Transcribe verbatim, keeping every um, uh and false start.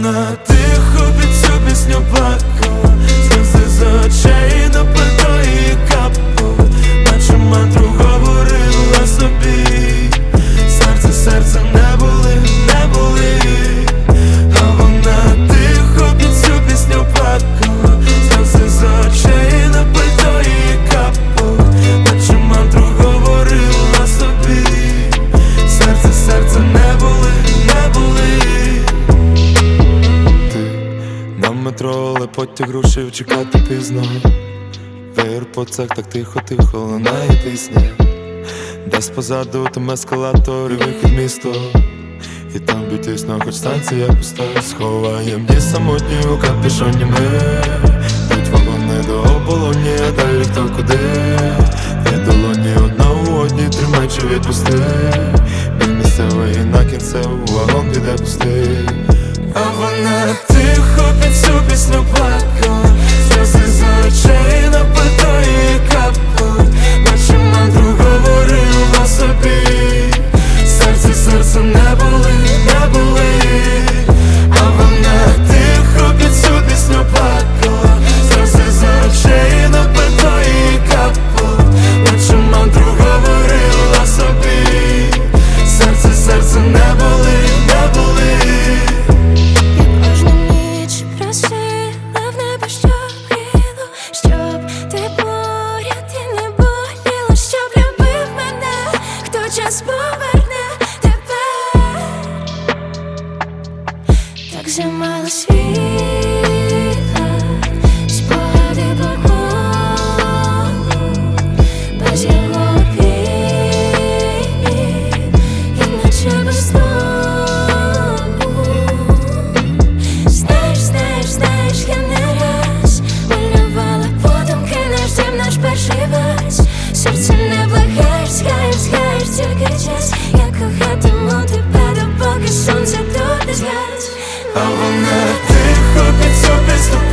вона тихо під цю пісню плакала, сльози з очей на пальто її капали, наче мантру говорила собі. Серце, серце не були, не були. А вона тихо під цю пісню плакала, сльози з очей на пальто її капали, наче мантру говорила собі. Серце, серце не були, не були. Ти на метро, але потяг рушив, чекати пізно. В по цех так тихо-тихо лунає пісня. Десь позаду там ескалатор і вихід місто. І там б'ють тісно, хоч станція пуста. Сховаєм ті самотні у капюшоні ми. П'ють вагони до оболоні, а далі хто куди. Дві долоні одна у одній, тримай чи відпусти. Біль місцевий на кінцеву, вагон піде пустий. А вона тихо під цю пісню плакала, сльози з очей на пальто її капали, наче мантру говорила собі. Серце, серце не були, не були. А вона тихо під цю пісню плакала, сльози з очей на пальто її капали, наче мантру говорила собі. Серце, серце не були, не були. Час поверне тебе, так замало світла, спогади по колу, без його обіймів, іначе без знову. Знаєш, знаєш, знаєш, я не раз малювала подумки, наш дім, наш перший вальс. Серце не благаєш, згаєш, згаєш, тільки час. Я кохатиму тебе, допоки сонце тут не згас. А вона тихо під цю пісню